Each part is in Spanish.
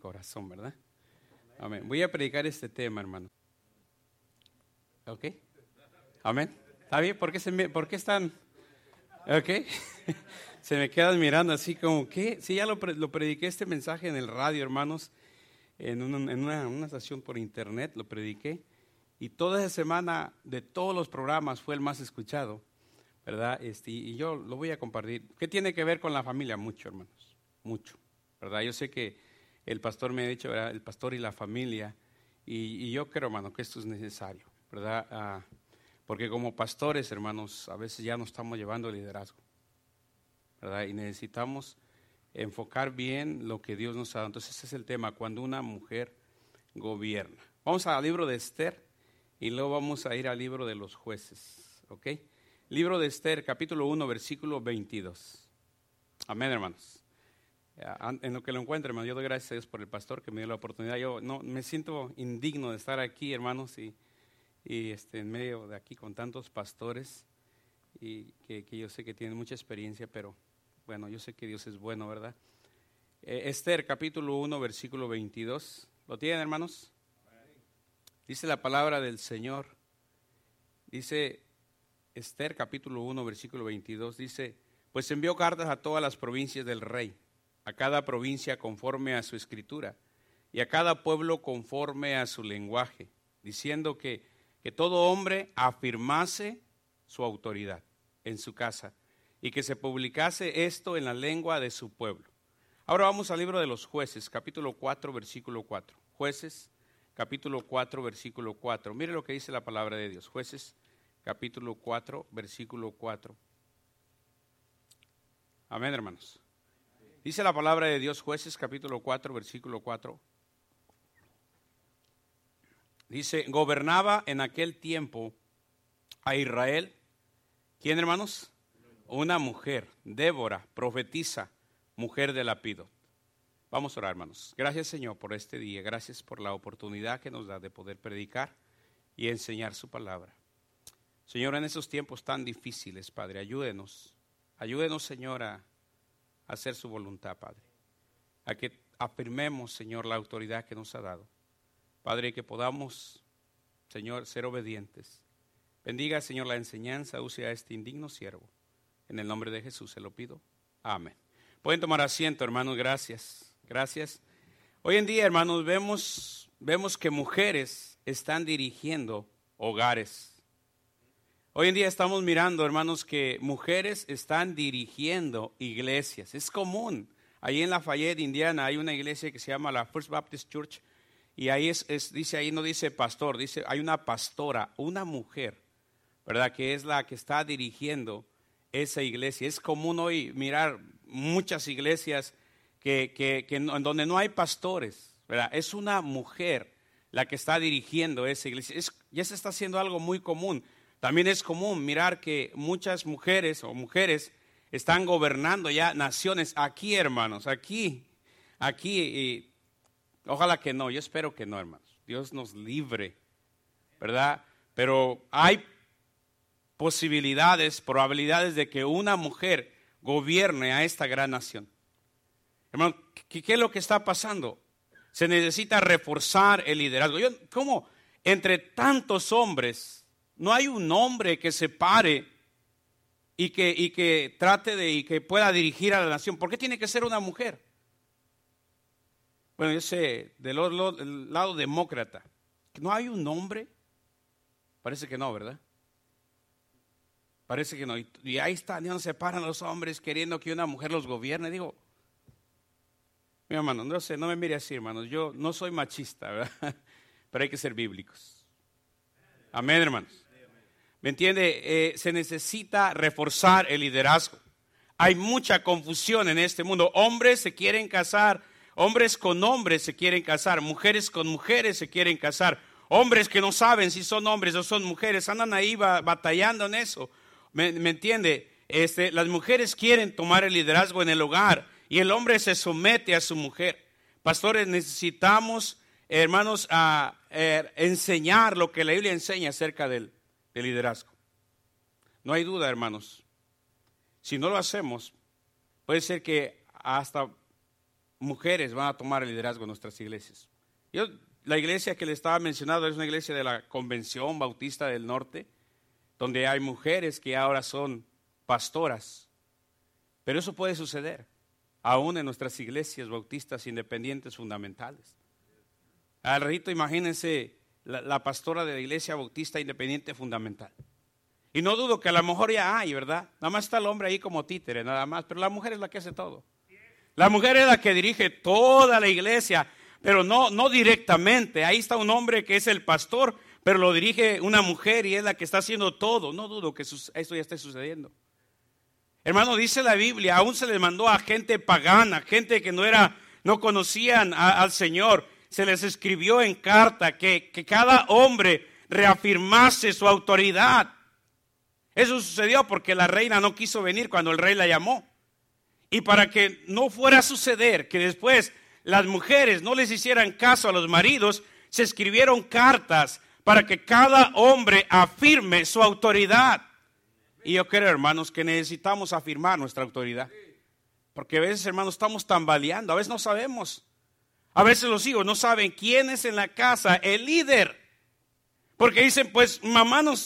corazón, ¿verdad? Amén. Voy a predicar este tema, hermano. ¿Ok? Amén. ¿Está bien? ¿Por qué están? ¿Ok? Se me quedan mirando así como, ¿qué? Sí, ya lo prediqué este mensaje en el radio, hermanos, en una estación por internet, lo prediqué. Y toda esa semana, de todos los programas, fue el más escuchado, ¿verdad? Y yo lo voy a compartir. ¿Qué tiene que ver con la familia? Mucho, hermanos, mucho, ¿verdad? Yo sé que el pastor me ha dicho, ¿verdad? El pastor y la familia, y yo creo, hermano, que esto es necesario, ¿verdad? Porque como pastores, hermanos, a veces ya no estamos llevando liderazgo, ¿verdad? Y necesitamos enfocar bien lo que Dios nos ha dado. Entonces ese es el tema, cuando una mujer gobierna. Vamos al libro de Esther y luego vamos a ir al libro de los jueces, ¿ok? Libro de Esther, capítulo 1, versículo 22. Amén, hermanos. En lo que lo encuentre, hermano, yo doy gracias a Dios por el pastor que me dio la oportunidad. Yo no me siento indigno de estar aquí, hermanos, y en medio de aquí con tantos pastores y que yo sé que tienen mucha experiencia, pero bueno, yo sé que Dios es bueno, ¿verdad? Esther, capítulo 1, versículo 22. ¿Lo tienen, hermanos? Dice la palabra del Señor. Dice Esther, capítulo 1, versículo 22. Dice, pues envió cartas a todas las provincias del rey, a cada provincia conforme a su escritura, y a cada pueblo conforme a su lenguaje, diciendo que todo hombre afirmase su autoridad en su casa, y que se publicase esto en la lengua de su pueblo. Ahora vamos al libro de los jueces, capítulo 4, versículo 4. Jueces, capítulo 4, versículo 4. Mire lo que dice la palabra de Dios. Jueces, capítulo 4, versículo 4. Amén, hermanos. Dice la palabra de Dios, Jueces, capítulo 4, versículo 4. Dice, gobernaba en aquel tiempo a Israel. ¿Quién, hermanos? Una mujer, Débora, profetisa, mujer de Lapidot. Vamos a orar, hermanos. Gracias, Señor, por este día. Gracias por la oportunidad que nos da de poder predicar y enseñar su palabra. Señor, en esos tiempos tan difíciles, Padre, ayúdenos. Ayúdenos, Señor, a hacer su voluntad, Padre. A que afirmemos, Señor, la autoridad que nos ha dado. Padre, que podamos, Señor, ser obedientes. Bendiga, Señor, la enseñanza, use a este indigno siervo. En el nombre de Jesús se lo pido. Amén. Pueden tomar asiento, hermanos, gracias. Gracias. Hoy en día, hermanos, vemos que mujeres están dirigiendo hogares. Hoy en día estamos mirando, hermanos, que mujeres están dirigiendo iglesias. Es común. Ahí en Lafayette, Indiana, hay una iglesia que se llama la First Baptist Church. Y ahí dice, ahí no dice pastor, dice, hay una pastora, una mujer, ¿verdad? Que es la que está dirigiendo esa iglesia. Es común hoy mirar muchas iglesias en donde no hay pastores, ¿verdad? Es una mujer la que está dirigiendo esa iglesia. Ya se está haciendo algo muy común. También es común mirar que muchas mujeres están gobernando ya naciones aquí, hermanos, aquí. Y ojalá que no, yo espero que no, hermanos. Dios nos libre, ¿verdad? Pero hay probabilidades de que una mujer gobierne a esta gran nación. Hermano, ¿qué es lo que está pasando? Se necesita reforzar el liderazgo. ¿Cómo? Entre tantos hombres, no hay un hombre que se pare y que trate y que pueda dirigir a la nación. ¿Por qué tiene que ser una mujer? Bueno, yo sé, del lado demócrata, ¿no hay un hombre? Parece que no, ¿verdad? Parece que no. Y ahí están, ¿no? Se paran los hombres queriendo que una mujer los gobierne. Digo, mi hermano, no sé, no me mire así, hermanos. Yo no soy machista, ¿verdad? Pero hay que ser bíblicos. Amén, hermanos. ¿Me entiende? Se necesita reforzar el liderazgo. Hay mucha confusión en este mundo. Hombres se quieren casar. Hombres con hombres se quieren casar, mujeres con mujeres se quieren casar, hombres que no saben si son hombres o son mujeres, andan ahí batallando en eso. ¿Me entiende? Las mujeres quieren tomar el liderazgo en el hogar y el hombre se somete a su mujer. Pastores, necesitamos, hermanos, enseñar lo que la Biblia enseña acerca del liderazgo. No hay duda, hermanos. Si no lo hacemos, puede ser que hasta mujeres van a tomar el liderazgo en nuestras iglesias. La iglesia que le estaba mencionando es una iglesia de la Convención Bautista del Norte, donde hay mujeres que ahora son pastoras. Pero eso puede suceder aún en nuestras iglesias bautistas independientes fundamentales. Al ratito imagínense la pastora de la iglesia bautista independiente fundamental. Y no dudo que a lo mejor ya hay, ¿verdad? Nada más está el hombre ahí como títere, nada más. Pero la mujer es la que hace todo. La mujer es la que dirige toda la iglesia, pero no directamente. Ahí está un hombre que es el pastor, pero lo dirige una mujer y es la que está haciendo todo. No dudo que esto ya esté sucediendo. Hermano, dice la Biblia, aún se les mandó a gente pagana, gente que no conocían al Señor. Se les escribió en carta que cada hombre reafirmase su autoridad. Eso sucedió porque la reina no quiso venir cuando el rey la llamó. Y para que no fuera a suceder que después las mujeres no les hicieran caso a los maridos, se escribieron cartas para que cada hombre afirme su autoridad. Y yo creo, hermanos, que necesitamos afirmar nuestra autoridad. Porque a veces, hermanos, estamos tambaleando, a veces no sabemos. A veces los hijos no saben quién es en la casa el líder. Porque dicen, pues mamá nos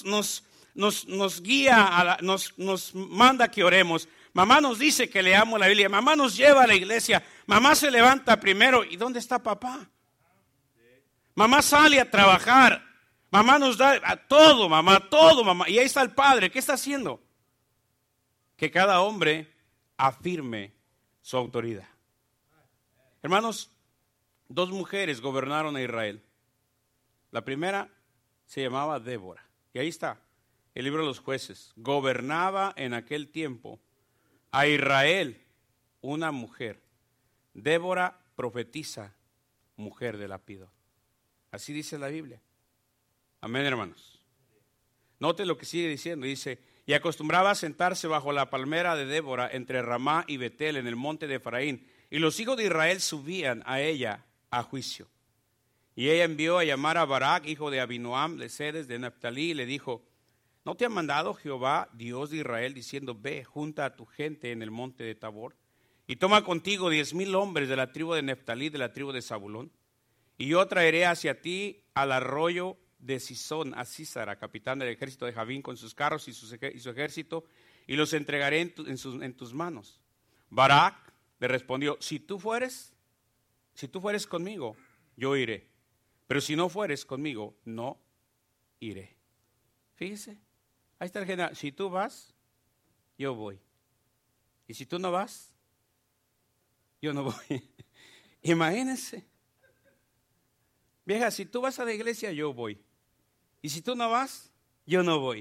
guía, nos manda que oremos. Mamá nos dice que leamos la Biblia. Mamá nos lleva a la iglesia. Mamá se levanta primero. ¿Y dónde está papá? Mamá sale a trabajar. Mamá nos da todo, mamá. Y ahí está el padre. ¿Qué está haciendo? Que cada hombre afirme su autoridad. Hermanos, 2 mujeres gobernaron a Israel. La primera se llamaba Débora. Y ahí está el libro de los jueces. Gobernaba en aquel tiempo a Israel una mujer. Débora profetiza, mujer de Lapidot. Así dice la Biblia. Amén, hermanos. Note lo que sigue diciendo. Dice, y acostumbraba a sentarse bajo la palmera de Débora entre Ramá y Betel en el monte de Efraín. Y los hijos de Israel subían a ella a juicio. Y ella envió a llamar a Barak, hijo de Abinoam, de Sedes, de Neftalí, y le dijo, ¿no te ha mandado Jehová, Dios de Israel, diciendo, ve, junta a tu gente en el monte de Tabor, y toma contigo 10,000 hombres de la tribu de Neftalí, de la tribu de Zabulón? Y yo traeré hacia ti al arroyo de Sisón, a Sísara, capitán del ejército de Javín, con sus carros y su ejército, y los entregaré en tus manos. Barak le respondió, si tú fueres conmigo, yo iré. Pero si no fueres conmigo, no iré. Fíjese, ahí está el general. Si tú vas, yo voy. Y si tú no vas, yo no voy. Imagínense. Vieja, si tú vas a la iglesia, yo voy. Y si tú no vas, yo no voy.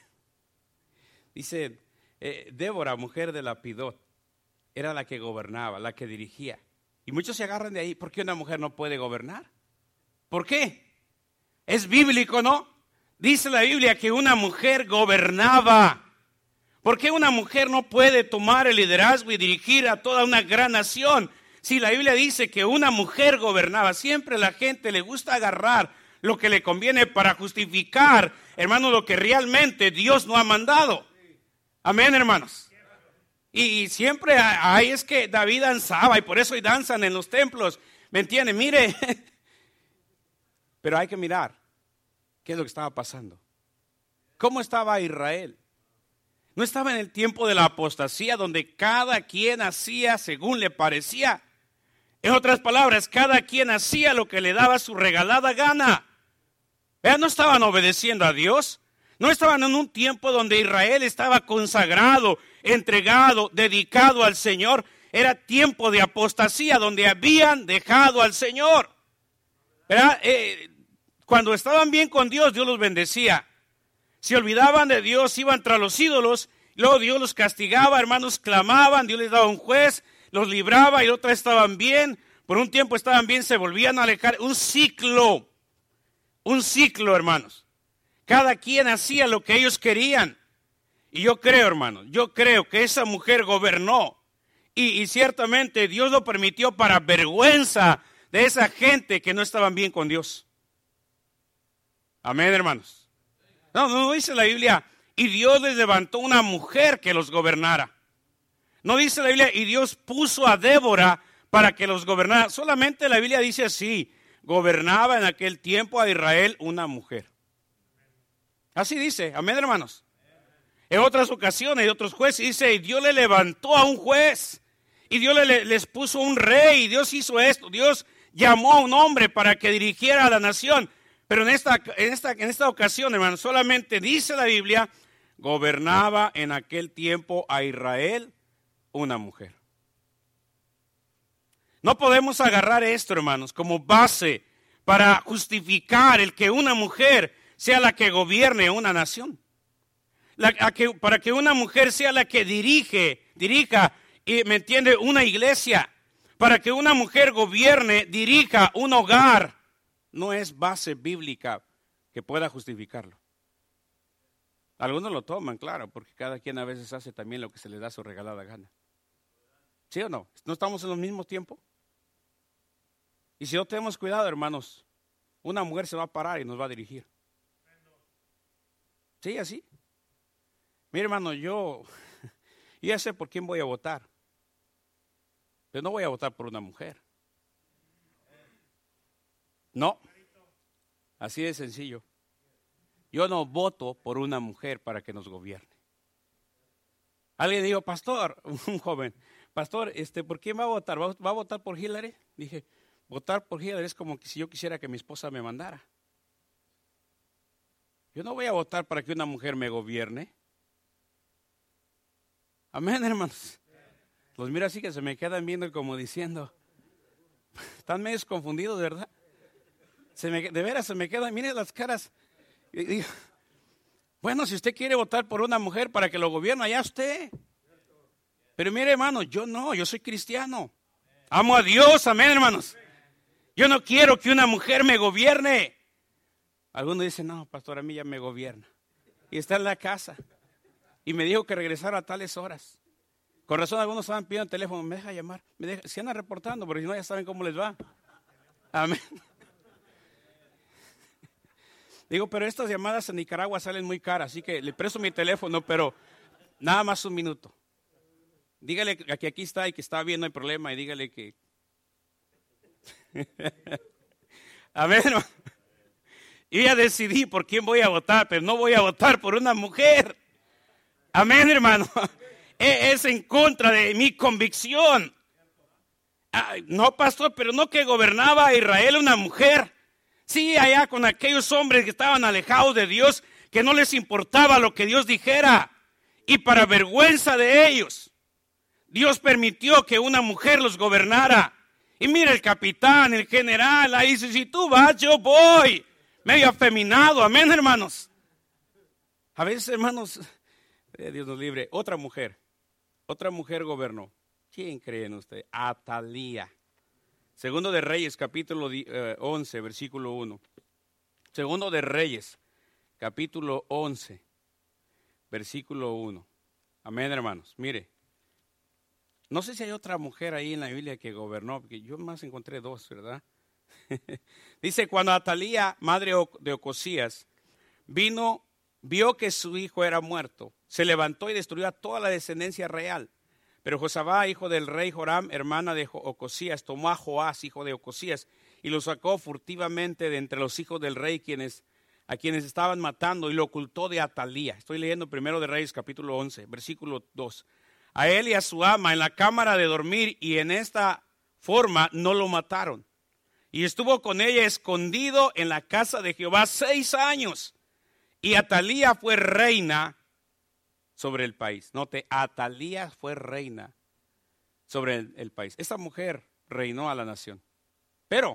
Dice, Débora, mujer de Lapidot, era la que gobernaba, la que dirigía. Y muchos se agarran de ahí. ¿Por qué una mujer no puede gobernar? ¿Por qué? Es bíblico, ¿no? Dice la Biblia que una mujer gobernaba. ¿Por qué una mujer no puede tomar el liderazgo y dirigir a toda una gran nación? Si la Biblia dice que una mujer gobernaba, siempre a la gente le gusta agarrar lo que le conviene para justificar, hermano, lo que realmente Dios no ha mandado. Amén, hermanos. Y siempre hay es que David danzaba y por eso danzan en los templos. ¿Me entiende? Mire. Pero hay que mirar qué es lo que estaba pasando. ¿Cómo estaba Israel? No estaba en el tiempo de la apostasía donde cada quien hacía según le parecía. En otras palabras, cada quien hacía lo que le daba su regalada gana. No estaban obedeciendo a Dios. No estaban en un tiempo donde Israel estaba consagrado, entregado, dedicado al Señor. Era tiempo de apostasía donde habían dejado al Señor. Cuando estaban bien con Dios, Dios los bendecía. Se olvidaban de Dios, iban tras los ídolos, luego Dios los castigaba, hermanos, clamaban, Dios les daba un juez, los libraba y otras estaban bien, por un tiempo estaban bien, se volvían a alejar. Un ciclo, hermanos. Cada quien hacía lo que ellos querían. Y yo creo, hermanos, que esa mujer gobernó y ciertamente Dios lo permitió para vergüenza de esa gente que no estaban bien con Dios. Amén, hermanos. No dice la Biblia, y Dios les levantó una mujer que los gobernara. No dice la Biblia, y Dios puso a Débora para que los gobernara. Solamente la Biblia dice así: gobernaba en aquel tiempo a Israel una mujer. Así dice, amén, hermanos. En otras ocasiones, de otros jueces, dice, y Dios le levantó a un juez, y Dios les puso un rey, y Dios hizo esto. Dios llamó a un hombre para que dirigiera a la nación. Pero en esta ocasión, hermanos, solamente dice la Biblia, gobernaba en aquel tiempo a Israel una mujer. No podemos agarrar esto, hermanos, como base para justificar el que una mujer sea la que gobierne una nación. Para que una mujer sea la que dirija, y me entiende, una iglesia. Para que una mujer gobierne, dirija un hogar. No es base bíblica que pueda justificarlo. Algunos lo toman, claro, porque cada quien a veces hace también lo que se le da su regalada gana. ¿Sí o no? ¿No estamos en los mismos tiempos? Y si no tenemos cuidado, hermanos, una mujer se va a parar y nos va a dirigir. Sí, así. Mire, hermano, yo ya sé por quién voy a votar. Pero no voy a votar por una mujer. No. Así de sencillo. Yo no voto por una mujer para que nos gobierne. Alguien dijo, pastor, un joven, pastor, ¿por quién va a votar? ¿Va a votar por Hillary? Dije, votar por Hillary es como que si yo quisiera que mi esposa me mandara. Yo no voy a votar para que una mujer me gobierne. Amén, hermanos. Los miro así que se me quedan viendo como diciendo, están medio confundidos, ¿verdad? De veras se me quedan, miren las caras. Y digo, bueno, si usted quiere votar por una mujer para que lo gobierne, allá usted. Pero mire, hermano, yo soy cristiano. Amo a Dios, amén, hermanos. Yo no quiero que una mujer me gobierne. Algunos dicen, no, pastor, a mí ya me gobierna. Y está en la casa. Y me dijo que regresara a tales horas. Con razón, algunos estaban pidiendo el teléfono, me deja llamar, se andan reportando, porque si no ya saben cómo les va. Amén. Digo, pero estas llamadas en Nicaragua salen muy caras, así que le presto mi teléfono, pero nada más un minuto. Dígale que aquí está y que está bien, no hay problema, y dígale que... Amén. Yo ya decidí por quién voy a votar, pero no voy a votar por una mujer. Amén, hermano. Es en contra de mi convicción. No, pastor, pero no que gobernaba a Israel una mujer. Sí, allá con aquellos hombres que estaban alejados de Dios, que no les importaba lo que Dios dijera. Y para vergüenza de ellos, Dios permitió que una mujer los gobernara. Y mira el capitán, el general, ahí dice, si tú vas, yo voy. Medio afeminado, amén, hermanos. A veces, hermanos, Dios nos libre, otra mujer gobernó. ¿Quién creen ustedes? Atalía. Segundo de Reyes, capítulo 11, versículo 1. Segundo de Reyes, capítulo 11, versículo 1. Amén, hermanos. Mire, no sé si hay otra mujer ahí en la Biblia que gobernó, porque yo más encontré dos, ¿verdad? Dice, cuando Atalía, madre de Ocosías, vio que su hijo era muerto, se levantó y destruyó a toda la descendencia real. Pero Josabá, hijo del rey Joram, hermana de Ocosías, tomó a Joás, hijo de Ocosías, y lo sacó furtivamente de entre los hijos del rey a quienes estaban matando, y lo ocultó de Atalía. Estoy leyendo primero de Reyes, capítulo 11, versículo 2. A él y a su ama en la cámara de dormir, y en esta forma no lo mataron. Y estuvo con ella escondido en la casa de Jehová 6 años. Y Atalía fue reina sobre el país. Note, Atalía fue reina sobre el país. Esta mujer reinó a la nación. Pero,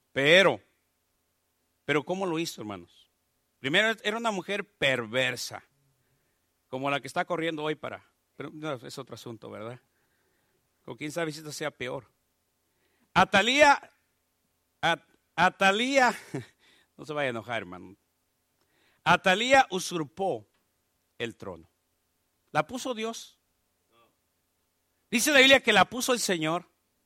¿cómo lo hizo, hermanos? Primero, era una mujer perversa, como la que está corriendo hoy pero no, es otro asunto, ¿verdad? O quién sabe si esto sea peor. Atalía, no se vaya a enojar, hermano. Atalía usurpó el trono. ¿La puso Dios? Dice la Biblia que la puso el Señor.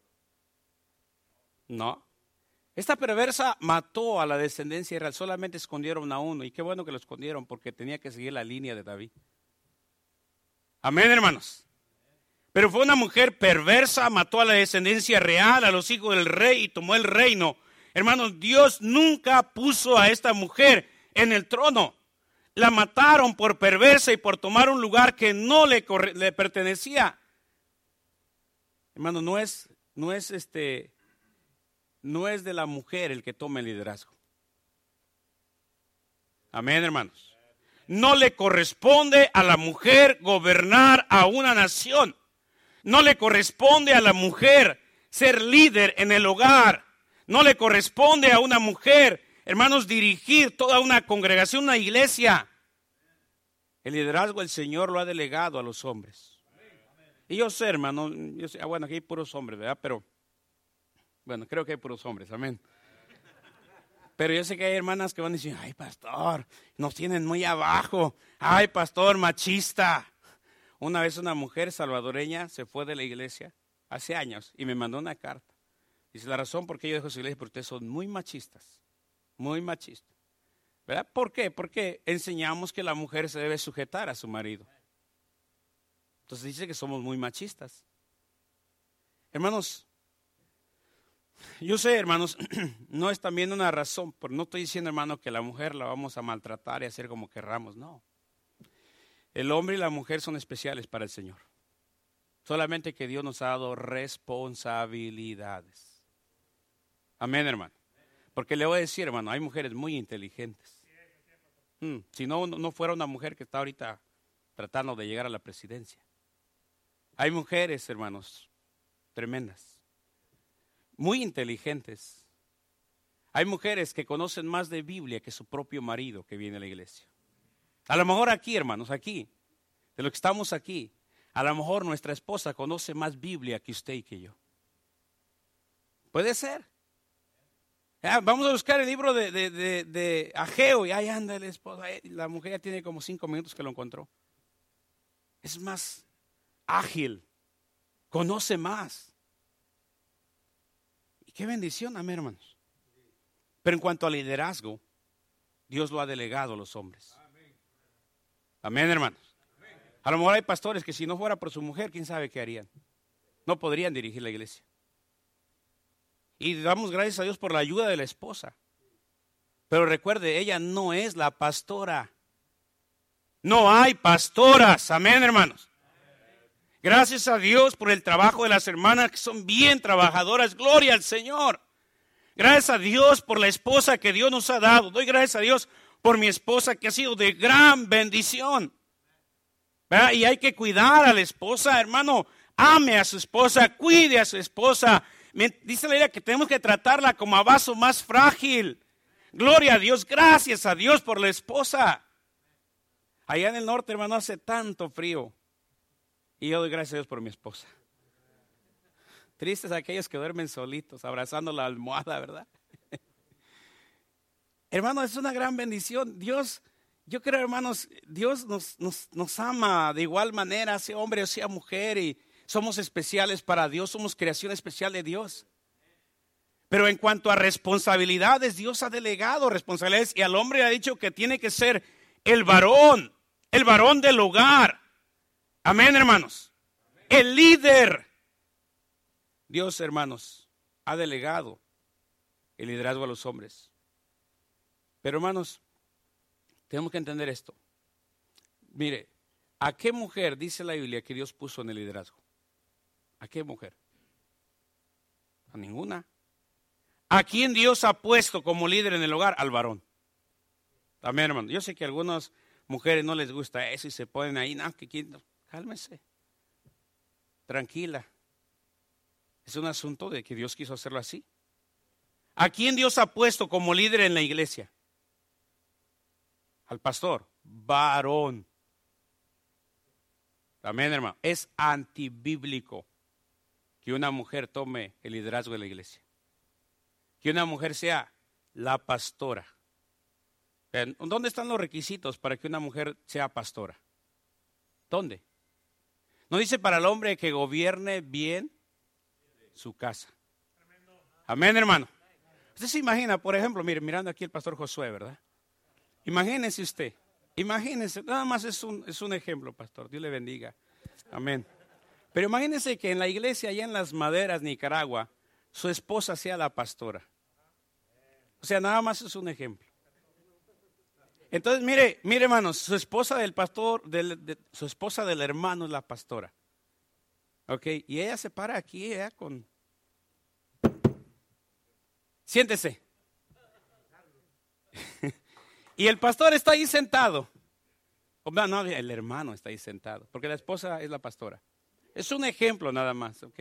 No. Esta perversa mató a la descendencia israelí. Solamente escondieron a uno. Y qué bueno que lo escondieron porque tenía que seguir la línea de David. Amén, hermanos. Pero fue una mujer perversa, mató a la descendencia real, a los hijos del rey y tomó el reino. Hermanos, Dios nunca puso a esta mujer en el trono. La mataron por perversa y por tomar un lugar que no le pertenecía. Hermano, no es de la mujer el que toma el liderazgo. Amén, hermanos. No le corresponde a la mujer gobernar a una nación. No le corresponde a la mujer ser líder en el hogar. No le corresponde a una mujer, hermanos, dirigir toda una congregación, una iglesia. El liderazgo el Señor lo ha delegado a los hombres. Y yo sé, hermano, bueno, aquí hay puros hombres, ¿verdad? Pero, bueno, creo que hay puros hombres, amén. Pero yo sé que hay hermanas que van a decir, ay, pastor, nos tienen muy abajo. Ay, pastor, machista. Una vez una mujer salvadoreña se fue de la iglesia hace años y me mandó una carta. Dice, la razón por qué yo dejo su iglesia es porque ustedes son muy machistas, ¿verdad? ¿Por qué? Porque enseñamos que la mujer se debe sujetar a su marido. Entonces dice que somos muy machistas. Hermanos, yo sé, hermanos, no es también una razón, pero no estoy diciendo, hermano, que la mujer la vamos a maltratar y hacer como querramos, no. El hombre y la mujer son especiales para el Señor. Solamente que Dios nos ha dado responsabilidades. Amén, hermano. Porque le voy a decir, hermano, hay mujeres muy inteligentes. Si no fuera una mujer que está ahorita tratando de llegar a la presidencia. Hay mujeres, hermanos, tremendas, muy inteligentes. Hay mujeres que conocen más de Biblia que su propio marido que viene a la iglesia. A lo mejor aquí, hermanos, aquí, de lo que estamos aquí, a lo mejor nuestra esposa conoce más Biblia que usted y que yo. Puede ser. Vamos a buscar el libro de Ageo y ahí anda el esposo. La mujer ya tiene como 5 minutos que lo encontró. Es más ágil, conoce más. Y qué bendición, amén, hermanos. Pero en cuanto al liderazgo, Dios lo ha delegado a los hombres. Amén, hermanos. A lo mejor hay pastores que si no fuera por su mujer, quién sabe qué harían. No podrían dirigir la iglesia. Y damos gracias a Dios por la ayuda de la esposa. Pero recuerde, ella no es la pastora. No hay pastoras. Amén, hermanos. Gracias a Dios por el trabajo de las hermanas que son bien trabajadoras. Gloria al Señor. Gracias a Dios por la esposa que Dios nos ha dado. Doy gracias a Dios por mi esposa que ha sido de gran bendición. ¿Verdad? Y hay que cuidar a la esposa, hermano. Ame a su esposa, cuide a su esposa. Dice la Biblia que tenemos que tratarla como a vaso más frágil. Gloria a Dios, gracias a Dios por la esposa. Allá en el norte, hermano, hace tanto frío. Y yo doy gracias a Dios por mi esposa. Tristes aquellos que duermen solitos, abrazando la almohada, ¿verdad? Hermano, es una gran bendición. Dios, yo creo, hermanos, Dios nos ama de igual manera, sea hombre o sea mujer, y somos especiales para Dios, somos creación especial de Dios. Pero en cuanto a responsabilidades, Dios ha delegado responsabilidades y al hombre ha dicho que tiene que ser el varón del hogar. Amén, hermanos. El líder. Dios, hermanos, ha delegado el liderazgo a los hombres. Pero, hermanos, tenemos que entender esto. Mire, ¿a qué mujer dice la Biblia que Dios puso en el liderazgo? ¿A qué mujer? A ninguna. ¿A quién Dios ha puesto como líder en el hogar? Al varón. Amén, hermano. Yo sé que a algunas mujeres no les gusta eso y se ponen ahí. No, cálmese. Tranquila. Es un asunto de que Dios quiso hacerlo así. ¿A quién Dios ha puesto como líder en la iglesia? Al pastor. Varón. Amén, hermano. Es antibíblico que una mujer tome el liderazgo de la iglesia. Que una mujer sea la pastora. ¿Dónde están los requisitos para que una mujer sea pastora? ¿Dónde? ¿No dice para el hombre que gobierne bien su casa? Amén, hermano. Usted se imagina, por ejemplo, mire, mirando aquí el pastor Josué, ¿verdad? Imagínese usted, nada más es un ejemplo, pastor, Dios le bendiga. Amén. Pero imagínense que en la iglesia allá en Las Maderas, Nicaragua, su esposa sea la pastora. O sea, nada más es un ejemplo. Entonces, mire hermanos, su esposa del pastor, su esposa del hermano es la pastora. Ok, y ella se para aquí, con... Siéntese. Y el pastor está ahí sentado. No, el hermano está ahí sentado, porque la esposa es la pastora. Es un ejemplo nada más, ¿ok?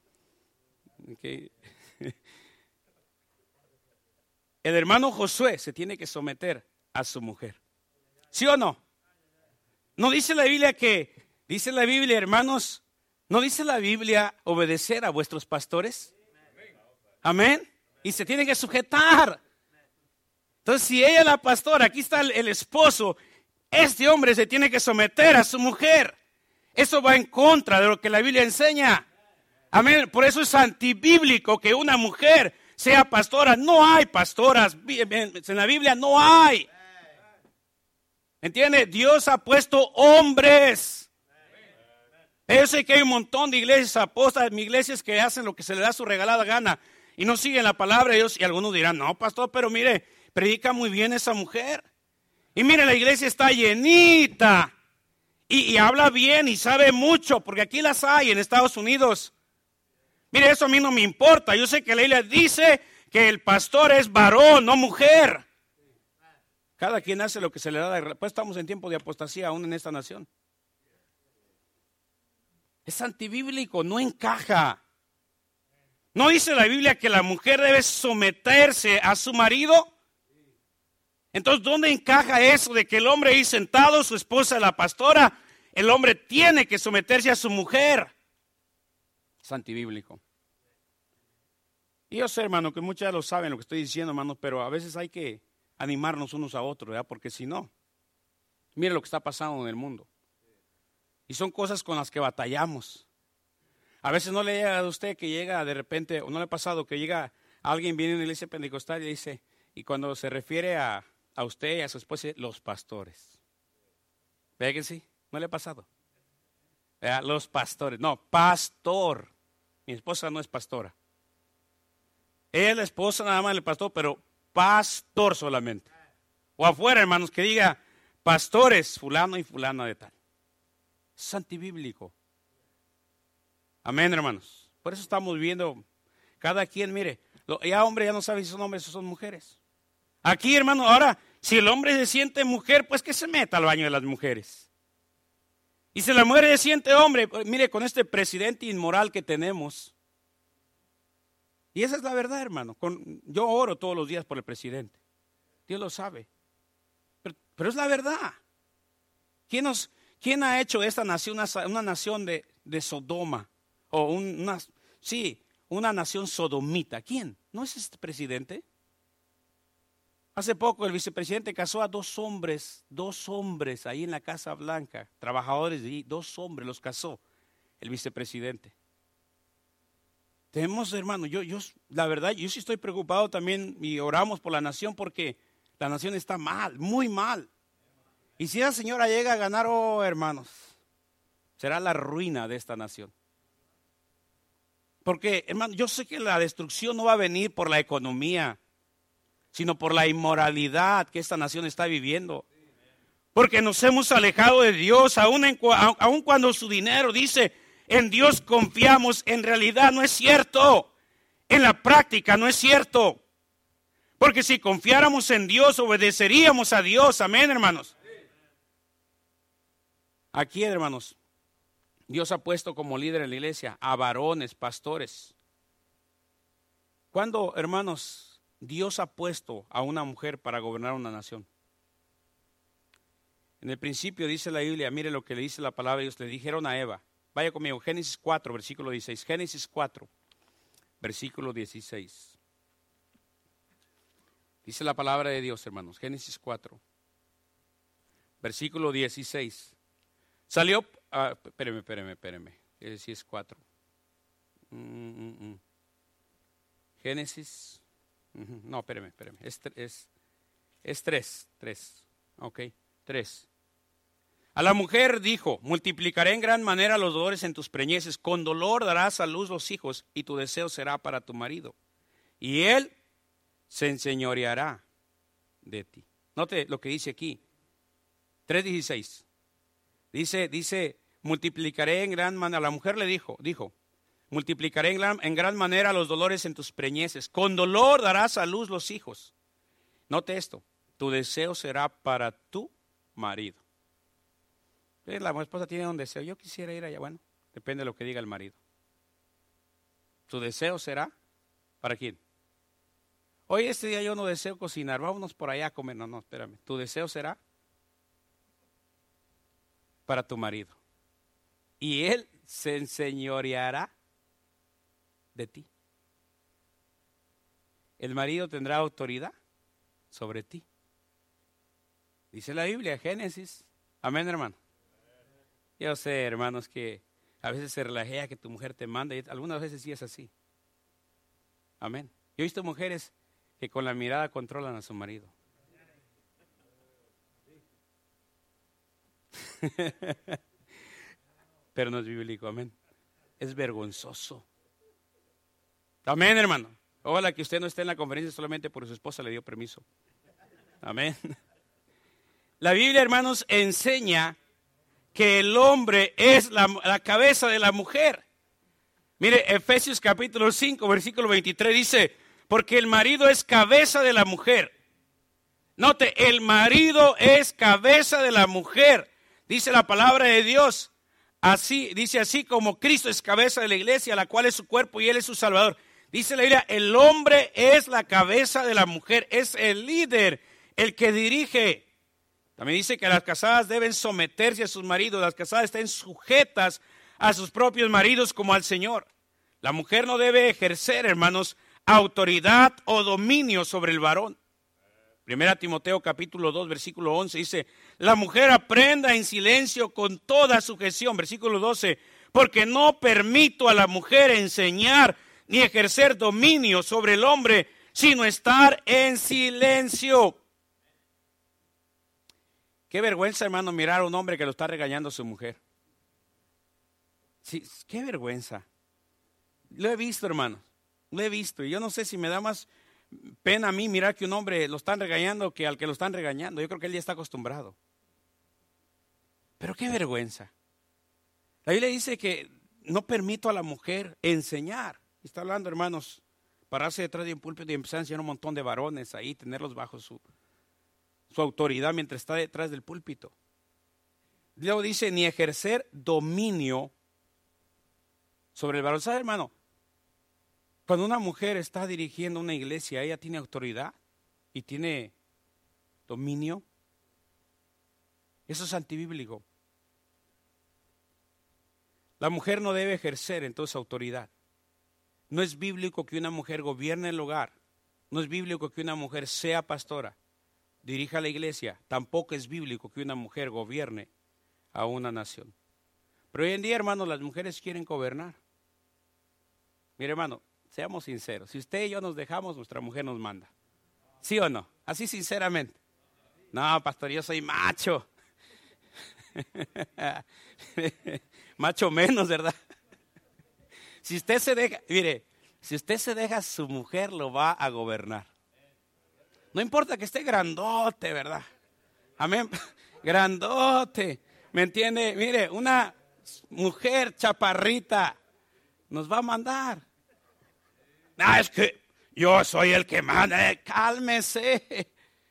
El hermano Josué se tiene que someter a su mujer. ¿Sí o no? No dice la Biblia dice la Biblia, hermanos, no dice la Biblia obedecer a vuestros pastores. Amén. Y se tiene que sujetar. Entonces, si ella es la pastora, aquí está el esposo, este hombre se tiene que someter a su mujer. Eso va en contra de lo que la Biblia enseña. Amén. Por eso es antibíblico que una mujer sea pastora. No hay pastoras. En la Biblia no hay. ¿Entiende? Dios ha puesto hombres. Yo sé que hay un montón de iglesias apóstolas, iglesias que hacen lo que se les da su regalada gana y no siguen la palabra de Dios. Y algunos dirán, no, pastor, pero mire, predica muy bien esa mujer. Y mire, la iglesia está llenita. Y habla bien y sabe mucho, porque aquí las hay en Estados Unidos. Mire, eso a mí no me importa. Yo sé que la Biblia dice que el pastor es varón, no mujer. Cada quien hace lo que se le da. Pues estamos en tiempo de apostasía aún en esta nación. Es antibíblico, no encaja. ¿No dice la Biblia que la mujer debe someterse a su marido? Entonces, ¿dónde encaja eso de que el hombre ahí sentado, su esposa la pastora, el hombre tiene que someterse a su mujer? Es antibíblico. Y yo sé, hermano, que muchos ya lo saben lo que estoy diciendo, hermano, pero a veces hay que animarnos unos a otros, ¿verdad? Porque si no, mire lo que está pasando en el mundo. Y son cosas con las que batallamos. A veces no le llega a usted que llega de repente, o no le ha pasado que llega alguien, viene a una iglesia pentecostal y dice, y cuando se refiere a usted y a su esposa, los pastores. ¿Ve que sí? ¿No le ha pasado? Los pastores. No, pastor. Mi esposa no es pastora. Ella es la esposa nada más del pastor, pero pastor solamente. O afuera, hermanos, que diga pastores, fulano y fulana de tal. Es antibíblico. Amén, hermanos. Por eso estamos viendo cada quien, mire, ya hombre ya no sabe si son hombres o son mujeres. Aquí, hermano, ahora, si el hombre se siente mujer, pues que se meta al baño de las mujeres. Y si la mujer se siente hombre, pues, mire, con este presidente inmoral que tenemos. Y esa es la verdad, hermano. Yo oro todos los días por el presidente. Dios lo sabe. Pero es la verdad. ¿Quién ha hecho esta nación una nación de Sodoma? O una nación sodomita. ¿Quién? ¿No es este presidente? Hace poco el vicepresidente casó a dos hombres ahí en la Casa Blanca, trabajadores de ahí, 2 hombres los casó el vicepresidente. Tenemos, hermano, la verdad, yo sí estoy preocupado también y oramos por la nación porque la nación está mal, muy mal. Y si esa señora llega a ganar, hermanos, será la ruina de esta nación. Porque, hermano, yo sé que la destrucción no va a venir por la economía, sino por la inmoralidad que esta nación está viviendo. Porque nos hemos alejado de Dios, aun cuando su dinero dice, en Dios confiamos, en realidad no es cierto. En la práctica no es cierto. Porque si confiáramos en Dios, obedeceríamos a Dios. Amén, hermanos. Aquí, hermanos, Dios ha puesto como líder en la iglesia a varones, pastores. ¿Cuándo, hermanos, Dios ha puesto a una mujer para gobernar una nación? En el principio dice la Biblia, mire lo que le dice la palabra de Dios, le dijeron a Eva. Vaya conmigo, Génesis 4, versículo 16. Génesis 4, versículo 16. Dice la palabra de Dios, hermanos. Génesis 4, versículo 16. Salió, espéreme. Sí es 4. Génesis, no, espéreme. Es 3. Ok, 3. A la mujer dijo, multiplicaré en gran manera los dolores en tus preñeces, con dolor darás a luz los hijos, y tu deseo será para tu marido, y él se enseñoreará de ti. Note lo que dice aquí, 3:16. Dice, multiplicaré en gran manera. La mujer le dijo, multiplicaré en gran manera los dolores en tus preñeces, con dolor darás a luz los hijos. Note esto, tu deseo será para tu marido. La esposa tiene un deseo, yo quisiera ir allá, bueno, depende de lo que diga el marido. Tu deseo será, ¿para quién? Hoy este día yo no deseo cocinar, vámonos por allá a comer. No, espérame, tu deseo será para tu marido. Y él se enseñoreará de ti. El marido tendrá autoridad sobre ti. Dice la Biblia, Génesis. Amén, hermano. Yo sé, hermanos, que a veces se relajea que tu mujer te manda, y algunas veces sí es así. Amén. Yo he visto mujeres que con la mirada controlan a su marido. Pero no es bíblico, amén. Es vergonzoso. Amén, hermano. Ojalá que usted no esté en la conferencia solamente porque su esposa le dio permiso. Amén. La Biblia, hermanos, enseña que el hombre es la cabeza de la mujer. Mire, Efesios capítulo 5, versículo 23 dice, porque el marido es cabeza de la mujer. Note, el marido es cabeza de la mujer. Dice la palabra de Dios. Así, dice así como Cristo es cabeza de la iglesia, la cual es su cuerpo y él es su salvador. Dice la Biblia, el hombre es la cabeza de la mujer, es el líder, el que dirige. También dice que las casadas deben someterse a sus maridos, las casadas estén sujetas a sus propios maridos como al Señor. La mujer no debe ejercer, hermanos, autoridad o dominio sobre el varón. 1 Timoteo capítulo 2, versículo 11 dice, la mujer aprenda en silencio con toda sujeción. Versículo 12, porque no permito a la mujer enseñar ni ejercer dominio sobre el hombre, sino estar en silencio. Qué vergüenza, hermano, mirar a un hombre que lo está regañando a su mujer. Sí, qué vergüenza. Lo he visto, hermano, lo he visto. Y yo no sé si me da más pena a mí mirar que un hombre lo están regañando que al que lo están regañando. Yo creo que él ya está acostumbrado. Pero qué vergüenza. La Biblia dice que no permito a la mujer enseñar. Está hablando, hermanos, pararse detrás de un púlpito y empezar a enseñar a un montón de varones ahí, tenerlos bajo su autoridad mientras está detrás del púlpito. Luego dice, ni ejercer dominio sobre el varón. ¿Sabe, hermano? Cuando una mujer está dirigiendo una iglesia, ella tiene autoridad y tiene dominio. Eso es antibíblico. La mujer no debe ejercer entonces autoridad. No es bíblico que una mujer gobierne el hogar. No es bíblico que una mujer sea pastora, dirija la iglesia. Tampoco es bíblico que una mujer gobierne a una nación. Pero hoy en día, hermanos, las mujeres quieren gobernar. Mire, hermano, seamos sinceros. Si usted y yo nos dejamos, nuestra mujer nos manda. ¿Sí o no? Así sinceramente. No, pastor, yo soy macho. Macho menos, ¿verdad? Si usted se deja, mire, si usted se deja, su mujer lo va a gobernar. No importa que esté grandote, ¿verdad? Amén. Grandote. ¿Me entiende? Mire, una mujer chaparrita nos va a mandar. Ah, es que yo soy el que manda. Cálmese.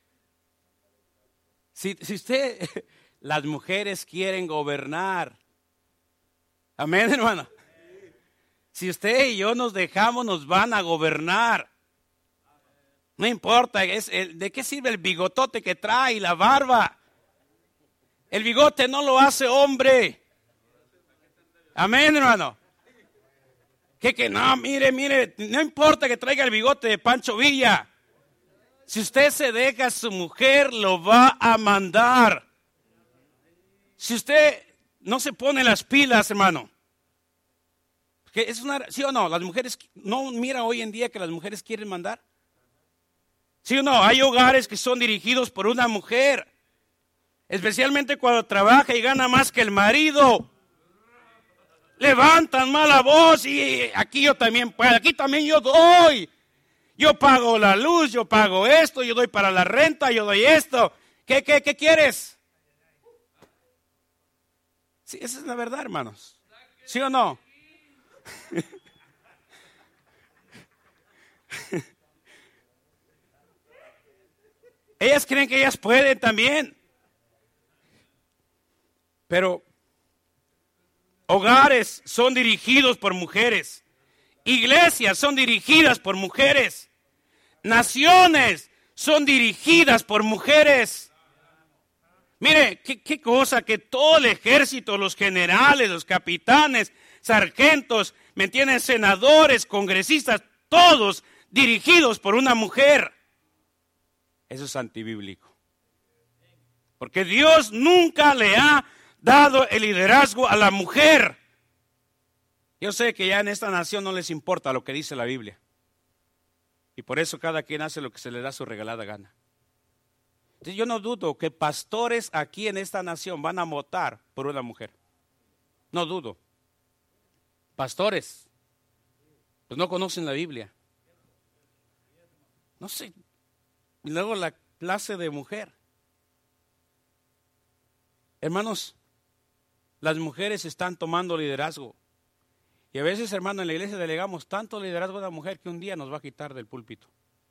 Si usted, las mujeres quieren gobernar. Amén, hermano. Si usted y yo nos dejamos, nos van a gobernar. No importa, ¿de qué sirve el bigotote que trae y la barba? El bigote no lo hace hombre. Amén, hermano. Que no, mire, no importa que traiga el bigote de Pancho Villa. Si usted se deja, su mujer lo va a mandar. Si usted no se pone las pilas, hermano. Que es ¿sí o no? Las mujeres, ¿no mira hoy en día que las mujeres quieren mandar? ¿Sí o no? Hay hogares que son dirigidos por una mujer. Especialmente cuando trabaja y gana más que el marido. Levantan mala voz y aquí yo también puedo, aquí también yo doy. Yo pago la luz, yo pago esto, yo doy para la renta, yo doy esto. ¿Qué quieres? Sí, esa es la verdad, hermanos. ¿Sí o no? Ellas creen que ellas pueden también. Pero hogares son dirigidos por mujeres. Iglesias son dirigidas por mujeres. Naciones son dirigidas por mujeres. Mire, qué cosa que todo el ejército, los generales, los capitanes, sargentos, ¿me entienden? Senadores, congresistas, todos dirigidos por una mujer. Eso es antibíblico. Porque Dios nunca le ha dado el liderazgo a la mujer. Yo sé que ya en esta nación no les importa lo que dice la Biblia. Y por eso cada quien hace lo que se le da su regalada gana. Entonces yo no dudo que pastores aquí en esta nación van a votar por una mujer. No dudo. Pastores, pues no conocen la Biblia. No sé. Y luego la clase de mujer. Hermanos, las mujeres están tomando liderazgo. Y a veces, hermano, en la iglesia delegamos tanto liderazgo a la mujer que un día nos va a quitar del púlpito.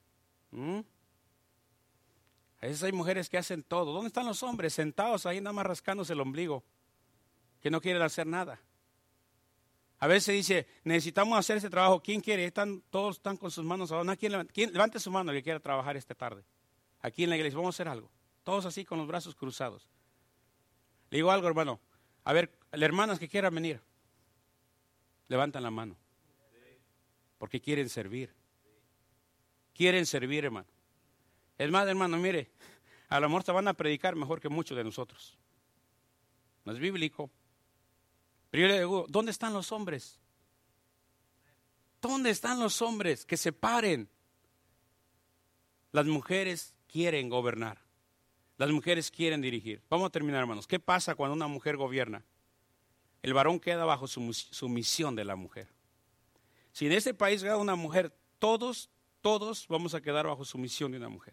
A veces hay mujeres que hacen todo. ¿Dónde están los hombres? Sentados ahí nada más rascándose el ombligo, que no quieren hacer nada. A veces dice, necesitamos hacer ese trabajo. ¿Quién quiere? Todos están con sus manos abajo. ¿Quién levante su mano el que quiera trabajar esta tarde? Aquí en la iglesia, vamos a hacer algo. Todos así con los brazos cruzados. Le digo algo, hermano. A ver, las hermanas que quieran venir, levantan la mano. Porque quieren servir. Quieren servir, hermano. Es más, hermano, mire, a lo mejor te van a predicar mejor que muchos de nosotros. No es bíblico. Pero yo le digo, ¿dónde están los hombres? ¿Dónde están los hombres? Que se paren. Las mujeres quieren gobernar. Las mujeres quieren dirigir. Vamos a terminar, hermanos. ¿Qué pasa cuando una mujer gobierna? El varón queda bajo sumisión de la mujer. Si en este país gana una mujer, todos vamos a quedar bajo sumisión de una mujer.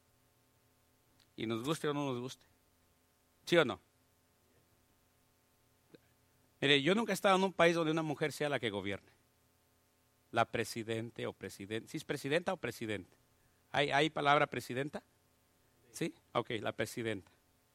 Y nos guste o no nos guste. ¿Sí o no? Mire, yo nunca he estado en un país donde una mujer sea la que gobierne. La presidente o presidente. ¿Sí es presidenta o presidente? ¿Hay palabra presidenta? ¿Sí? Ok, la presidenta.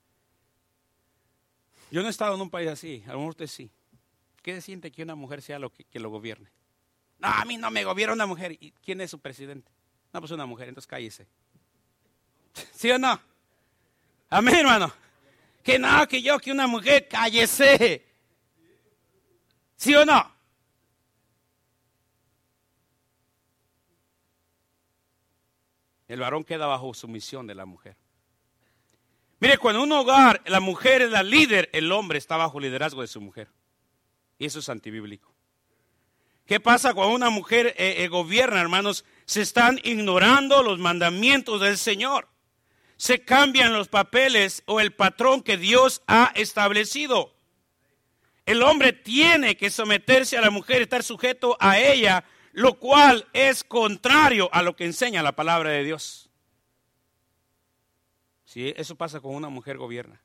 Yo no he estado en un país así, a lo mejor usted sí. ¿Qué se siente que una mujer sea que lo gobierne? No, a mí no me gobierna una mujer. ¿Y quién es su presidente? No, pues una mujer, entonces cállese. ¿Sí o no? Amén, hermano. Que no, que una mujer, cállese. ¿Sí o no? El varón queda bajo sumisión de la mujer. Mire, cuando en un hogar la mujer es la líder, el hombre está bajo liderazgo de su mujer. Y eso es antibíblico. ¿Qué pasa cuando una mujer gobierna, hermanos? Se están ignorando los mandamientos del Señor. Se cambian los papeles o el patrón que Dios ha establecido. El hombre tiene que someterse a la mujer, estar sujeto a ella, lo cual es contrario a lo que enseña la palabra de Dios. Sí, eso pasa cuando una mujer gobierna.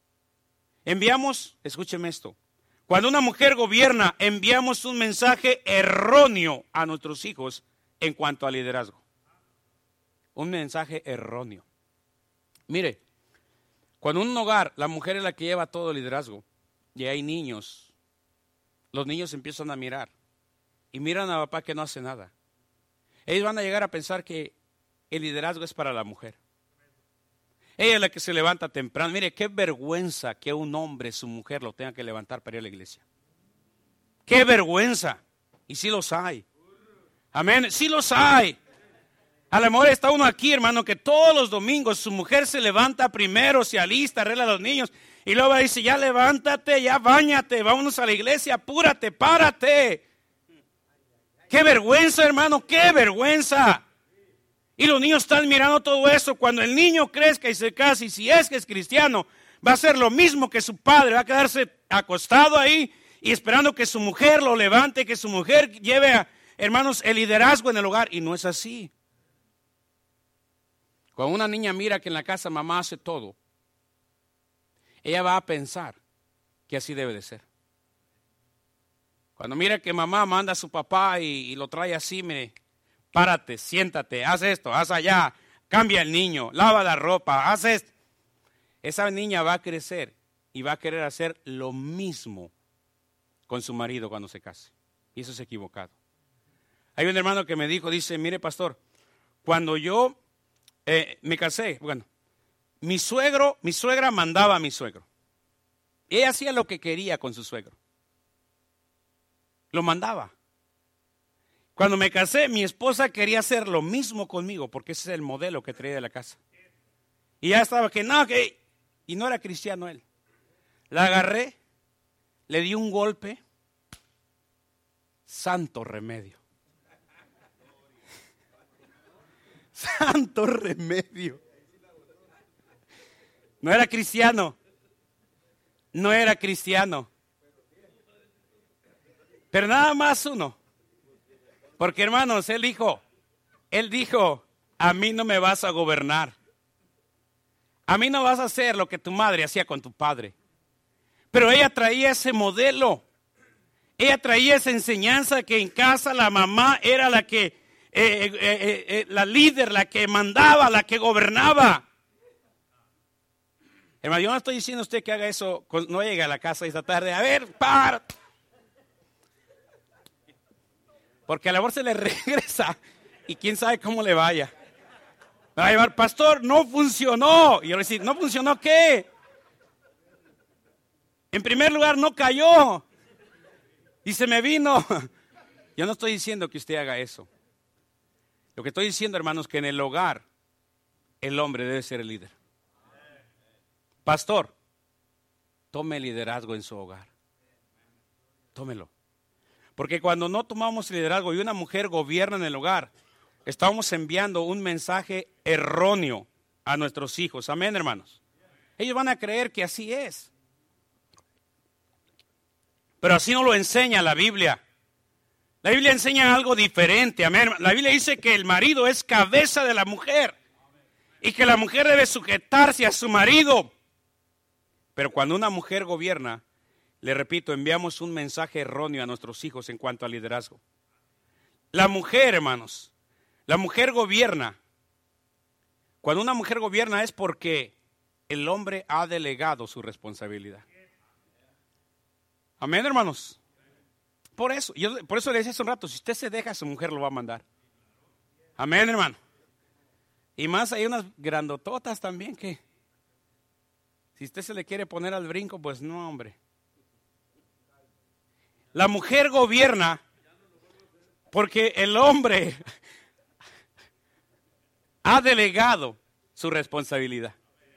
Escúcheme esto, cuando una mujer gobierna, enviamos un mensaje erróneo a nuestros hijos en cuanto al liderazgo. Un mensaje erróneo. Mire, cuando en un hogar la mujer es la que lleva todo el liderazgo y hay niños, los niños empiezan a mirar y miran a papá que no hace nada. Ellos van a llegar a pensar que el liderazgo es para la mujer. Ella es la que se levanta temprano. Mire, qué vergüenza que un hombre, su mujer, lo tenga que levantar para ir a la iglesia. Qué vergüenza. Y sí los hay. Amén, sí los hay. A lo mejor está uno aquí, hermano, que todos los domingos su mujer se levanta primero, se alista, arregla a los niños. Y luego dice, ya levántate, ya báñate, vámonos a la iglesia, apúrate, párate. Qué vergüenza, hermano, qué vergüenza. Y los niños están mirando todo eso. Cuando el niño crezca y se case, y si es que es cristiano, va a hacer lo mismo que su padre, va a quedarse acostado ahí y esperando que su mujer lo levante, que su mujer lleve, hermanos, el liderazgo en el hogar. Y no es así. Cuando una niña mira que en la casa mamá hace todo, ella va a pensar que así debe de ser. Cuando mira que mamá manda a su papá y lo trae así, mire, párate, siéntate, haz esto, haz allá, cambia el niño, lava la ropa, haz esto. Esa niña va a crecer y va a querer hacer lo mismo con su marido cuando se case. Y eso es equivocado. Hay un hermano que me dijo, dice, mire pastor, cuando yo me casé, bueno, mi suegra mandaba a mi suegro. Ella hacía lo que quería con su suegro. Lo mandaba. Cuando me casé, mi esposa quería hacer lo mismo conmigo, porque ese es el modelo que traía de la casa. Y ya estaba que no, que... Y no era cristiano él. La agarré, le di un golpe. Santo remedio. Santo remedio. No era cristiano. No era cristiano. Pero nada más uno. Porque hermanos, él dijo, a mí no me vas a gobernar. A mí no vas a hacer lo que tu madre hacía con tu padre. Pero ella traía ese modelo. Ella traía esa enseñanza que en casa la mamá era la que, la líder, la que mandaba, la que gobernaba. Hermano, yo no estoy diciendo a usted que haga eso, no llegue a la casa esta tarde, a ver, para. Porque a la voz se le regresa y quién sabe cómo le vaya. Me va a llevar, pastor, no funcionó. Y yo le decía, ¿no funcionó qué? En primer lugar, no cayó. Y se me vino. Yo no estoy diciendo que usted haga eso. Lo que estoy diciendo, hermanos, que en el hogar el hombre debe ser el líder. Pastor, tome liderazgo en su hogar. Tómelo. Porque cuando no tomamos liderazgo y una mujer gobierna en el hogar, estamos enviando un mensaje erróneo a nuestros hijos. Amén, hermanos. Ellos van a creer que así es. Pero así no lo enseña la Biblia. La Biblia enseña algo diferente. Amén. La Biblia dice que el marido es cabeza de la mujer y que la mujer debe sujetarse a su marido. Pero cuando una mujer gobierna, le repito, enviamos un mensaje erróneo a nuestros hijos en cuanto al liderazgo. La mujer, hermanos, la mujer gobierna. Cuando una mujer gobierna es porque el hombre ha delegado su responsabilidad. Amén, hermanos. Por eso le decía hace un rato, si usted se deja, su mujer lo va a mandar. Amén, hermano. Y más hay unas grandototas también que, si usted se le quiere poner al brinco, pues no, hombre. La mujer gobierna porque el hombre ha delegado su responsabilidad.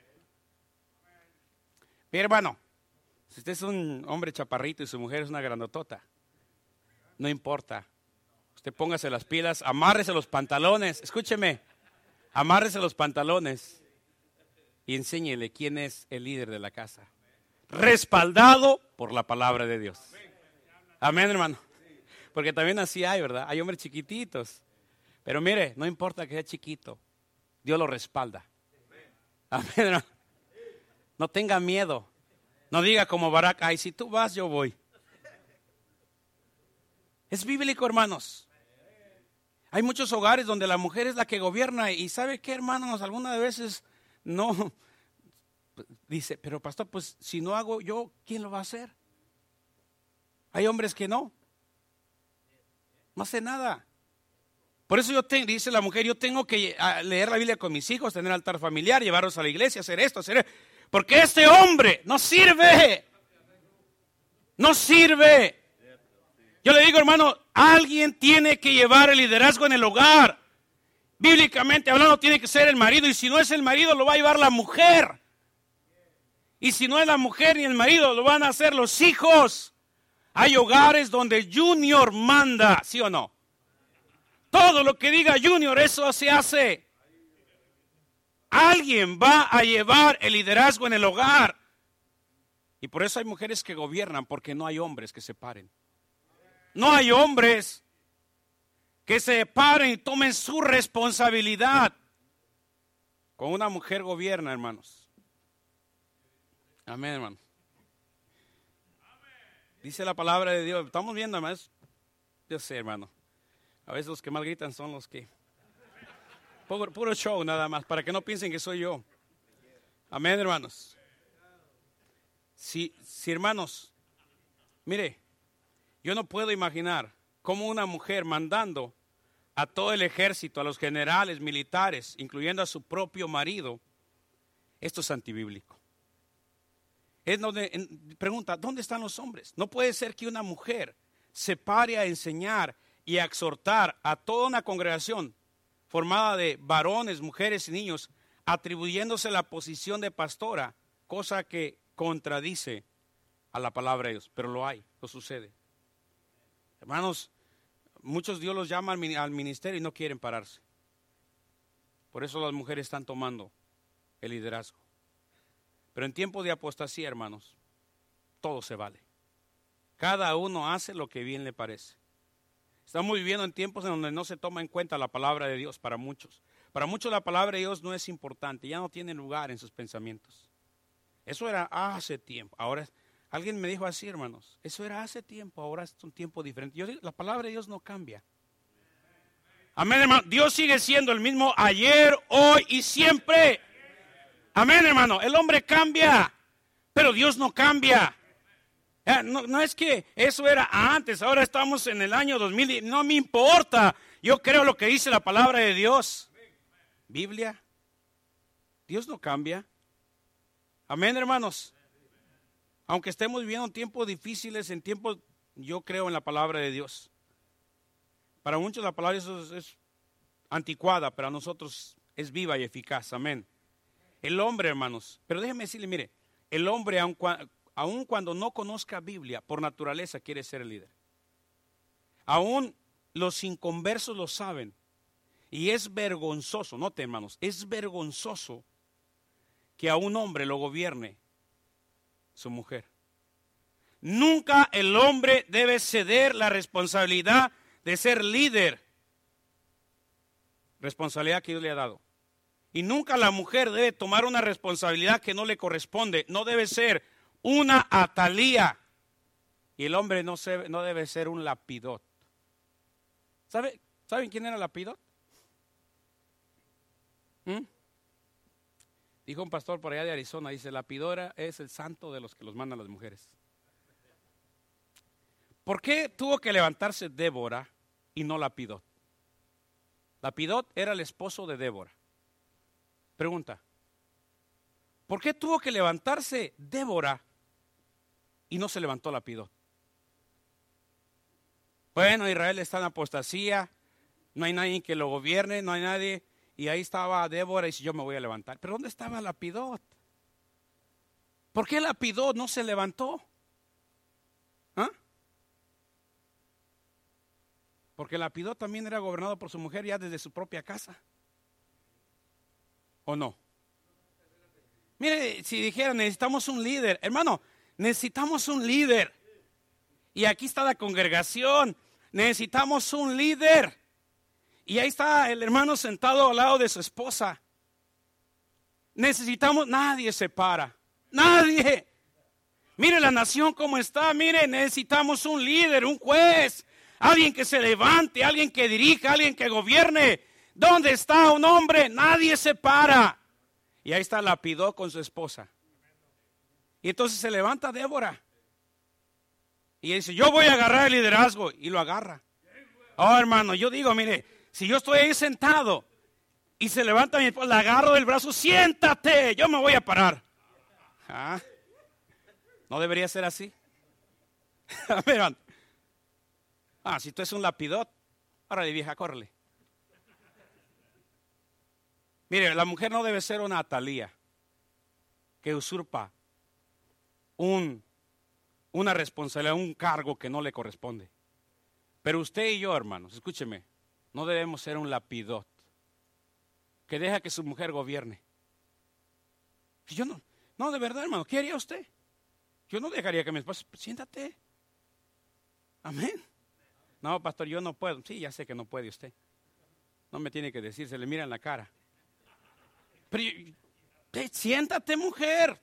Mi hermano, si usted es un hombre chaparrito y su mujer es una grandotota, no importa. Usted póngase las pilas, amárrese los pantalones, escúcheme, amárrese los pantalones y enséñele quién es el líder de la casa. Respaldado por la palabra de Dios. Amén, hermano. Porque también así hay, ¿verdad? Hay hombres chiquititos. Pero mire, no importa que sea chiquito, Dios lo respalda. Amén, hermano. No tenga miedo. No diga como Barak, ay, si tú vas, yo voy. Es bíblico, hermanos. Hay muchos hogares donde la mujer es la que gobierna. Y ¿sabe qué, hermanos? Algunas veces no. Dice, pero pastor, pues si no hago yo, ¿quién lo va a hacer? Hay hombres que no hace nada. Por eso dice la mujer, yo tengo que leer la Biblia con mis hijos, tener altar familiar, llevarlos a la iglesia, hacer esto, porque este hombre no sirve. No sirve. Yo le digo, hermano, alguien tiene que llevar el liderazgo en el hogar. Bíblicamente hablando, tiene que ser el marido, y si no es el marido, lo va a llevar la mujer. Y si no es la mujer ni el marido, lo van a hacer los hijos. Hay hogares donde Junior manda, ¿sí o no? Todo lo que diga Junior, eso se hace. Alguien va a llevar el liderazgo en el hogar. Y por eso hay mujeres que gobiernan, porque no hay hombres que se paren. No hay hombres que se paren y tomen su responsabilidad. Con una mujer gobierna, hermanos. Amén, hermano. Dice la palabra de Dios. Estamos viendo, hermanos. Yo sé, hermano. A veces los que más gritan son los que... Puro show nada más, para que no piensen que soy yo. Amén, hermanos. Si hermanos, mire, yo no puedo imaginar cómo una mujer mandando a todo el ejército, a los generales, militares, incluyendo a su propio marido, esto es antibíblico. Es donde pregunta, ¿dónde están los hombres? No puede ser que una mujer se pare a enseñar y a exhortar a toda una congregación formada de varones, mujeres y niños, atribuyéndose la posición de pastora, cosa que contradice a la palabra de Dios, pero lo sucede. Hermanos, muchos Dios los llama al ministerio y no quieren pararse. Por eso las mujeres están tomando el liderazgo. Pero en tiempo de apostasía, hermanos, todo se vale. Cada uno hace lo que bien le parece. Estamos viviendo en tiempos en donde no se toma en cuenta la palabra de Dios para muchos. Para muchos la palabra de Dios no es importante, ya no tiene lugar en sus pensamientos. Eso era hace tiempo. Ahora, alguien me dijo así, hermanos, eso era hace tiempo, ahora es un tiempo diferente. Yo digo, la palabra de Dios no cambia. Amén, hermano. Dios sigue siendo el mismo ayer, hoy y siempre. Amén, hermano. El hombre cambia, pero Dios no cambia. No es que eso era antes, ahora estamos en el año 2000, no me importa. Yo creo lo que dice la palabra de Dios. Biblia, Dios no cambia. Amén, hermanos. Aunque estemos viviendo en tiempos difíciles, yo creo en la palabra de Dios. Para muchos la palabra de Dios es anticuada, pero a nosotros es viva y eficaz. Amén. El hombre, hermanos, pero déjeme decirle, mire, el hombre, aun cuando no conozca Biblia, por naturaleza quiere ser el líder. Aún los inconversos lo saben. Y es vergonzoso, note, hermanos, es vergonzoso que a un hombre lo gobierne su mujer. Nunca el hombre debe ceder la responsabilidad de ser líder. Responsabilidad que Dios le ha dado. Y nunca la mujer debe tomar una responsabilidad que no le corresponde. No debe ser una atalía. Y el hombre no debe ser un lapidot. ¿Saben quién era lapidot? Dijo un pastor por allá de Arizona, dice, lapidora es el santo de los que los mandan las mujeres. ¿Por qué tuvo que levantarse Débora y no Lapidot? Lapidot era el esposo de Débora. Pregunta, ¿por qué tuvo que levantarse Débora y no se levantó Lapidot? Bueno, Israel está en apostasía, no hay nadie que lo gobierne, no hay nadie, y ahí estaba Débora y dice, yo me voy a levantar. ¿Pero dónde estaba Lapidot? ¿Por qué Lapidot no se levantó? ¿Ah? Porque Lapidot también era gobernado por su mujer ya desde su propia casa. ¿O no? Mire, si dijera necesitamos un líder, hermano, necesitamos un líder. Y aquí está la congregación, necesitamos un líder. Y ahí está el hermano sentado al lado de su esposa. Nadie se para, nadie. Mire la nación cómo está, mire, necesitamos un líder, un juez, alguien que se levante, alguien que dirija, alguien que gobierne. ¿Dónde está un hombre? Nadie se para. Y ahí está Lapidot con su esposa. Y entonces se levanta Débora. Y dice, yo voy a agarrar el liderazgo. Y lo agarra. Oh, hermano, yo digo, mire, si yo estoy ahí sentado y se levanta mi esposa, la agarro del brazo, siéntate, yo me voy a parar. ¿Ah? ¿No debería ser así? Si tú eres un Lapidot, órale vieja, córrele. Mire, la mujer no debe ser una atalía que usurpa una responsabilidad, un cargo que no le corresponde. Pero usted y yo, hermanos, escúcheme, no debemos ser un Lapidot que deja que su mujer gobierne. Yo no, de verdad, hermano, ¿qué haría usted? Yo no dejaría que mi esposa, siéntate. Amén. No, pastor, yo no puedo. Sí, ya sé que no puede usted. No me tiene que decir, se le mira en la cara. Pero siéntate, mujer.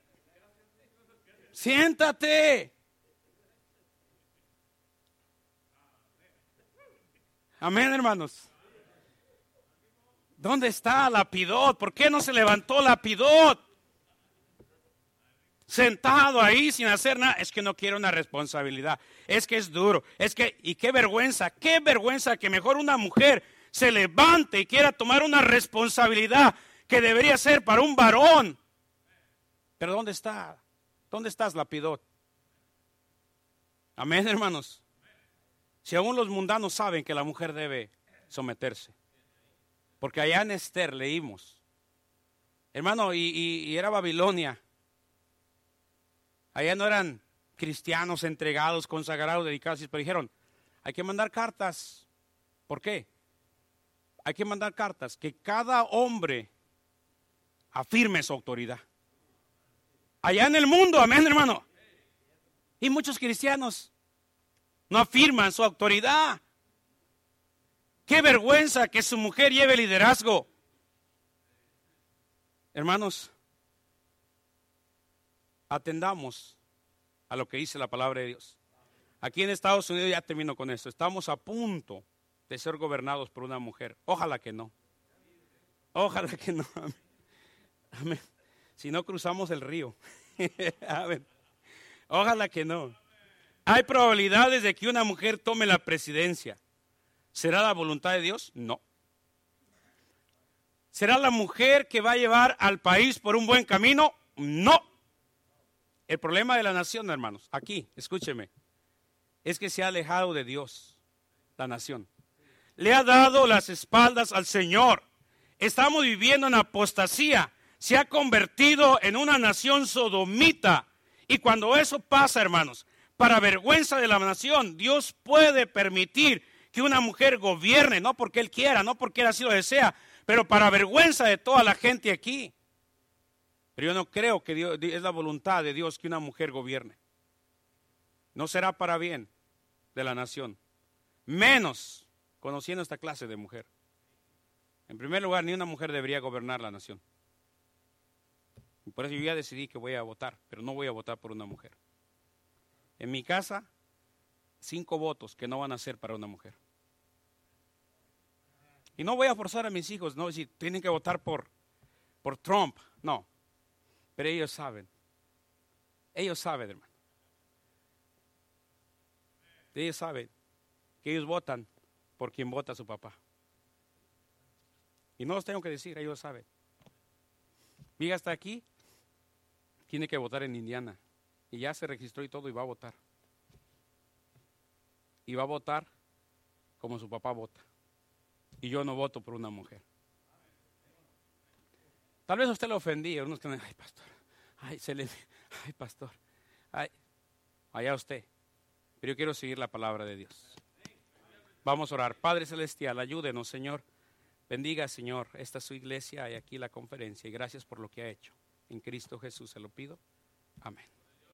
Siéntate. Amén, hermanos. ¿Dónde está Lapidot? ¿Por qué no se levantó Lapidot? Sentado ahí sin hacer nada. Es que no quiere una responsabilidad. Es que es duro. Y qué vergüenza que mejor una mujer se levante y quiera tomar una responsabilidad que debería ser para un varón. Pero ¿dónde está? ¿Dónde estás, Lapidot? Amén, hermanos. Si aún los mundanos saben que la mujer debe someterse. Porque allá en Esther leímos, hermano, y era Babilonia. Allá no eran cristianos entregados, consagrados, dedicados, pero dijeron, hay que mandar cartas. ¿Por qué? Hay que mandar cartas que cada hombre afirme su autoridad. Allá en el mundo, amén, hermano. Y muchos cristianos no afirman su autoridad. Qué vergüenza que su mujer lleve liderazgo. Hermanos, atendamos a lo que dice la palabra de Dios. Aquí en Estados Unidos, ya termino con esto, estamos a punto de ser gobernados por una mujer. Ojalá que no. Ojalá que no. Amén. Amén. Si no cruzamos el río. Amén. Ojalá que no. Hay probabilidades de que una mujer tome la presidencia. ¿Será la voluntad de Dios? No. ¿Será la mujer que va a llevar al país por un buen camino? No. El problema de la nación, hermanos, aquí, escúcheme, es que se ha alejado de Dios, la nación. Le ha dado las espaldas al Señor. Estamos viviendo en apostasía. Se ha convertido en una nación sodomita. Y cuando eso pasa, hermanos, para vergüenza de la nación, Dios puede permitir que una mujer gobierne, no porque Él quiera, no porque Él así lo desea, pero para vergüenza de toda la gente aquí. Pero yo no creo que Dios, es la voluntad de Dios que una mujer gobierne. No será para bien de la nación, menos conociendo esta clase de mujer. En primer lugar, ni una mujer debería gobernar la nación. Y por eso yo ya decidí que voy a votar, pero no voy a votar por una mujer. En mi casa, 5 votos que no van a ser para una mujer. Y no voy a forzar a mis hijos, no decir, tienen que votar por Trump, no. Pero ellos saben, hermano. Ellos saben que ellos votan por quien vota su papá. Y no los tengo que decir, ellos saben. Mi hija está aquí, tiene que votar en Indiana. Y ya se registró y todo y va a votar. Y va a votar como su papá vota. Y yo no voto por una mujer. Tal vez a usted le ofendí, unos que me dicen, ay pastor, ay pastor, ay, allá usted. Pero yo quiero seguir la palabra de Dios. Vamos a orar. Padre Celestial, ayúdenos, Señor. Bendiga, Señor, esta es su iglesia y aquí la conferencia. Y gracias por lo que ha hecho. En Cristo Jesús se lo pido. Amén.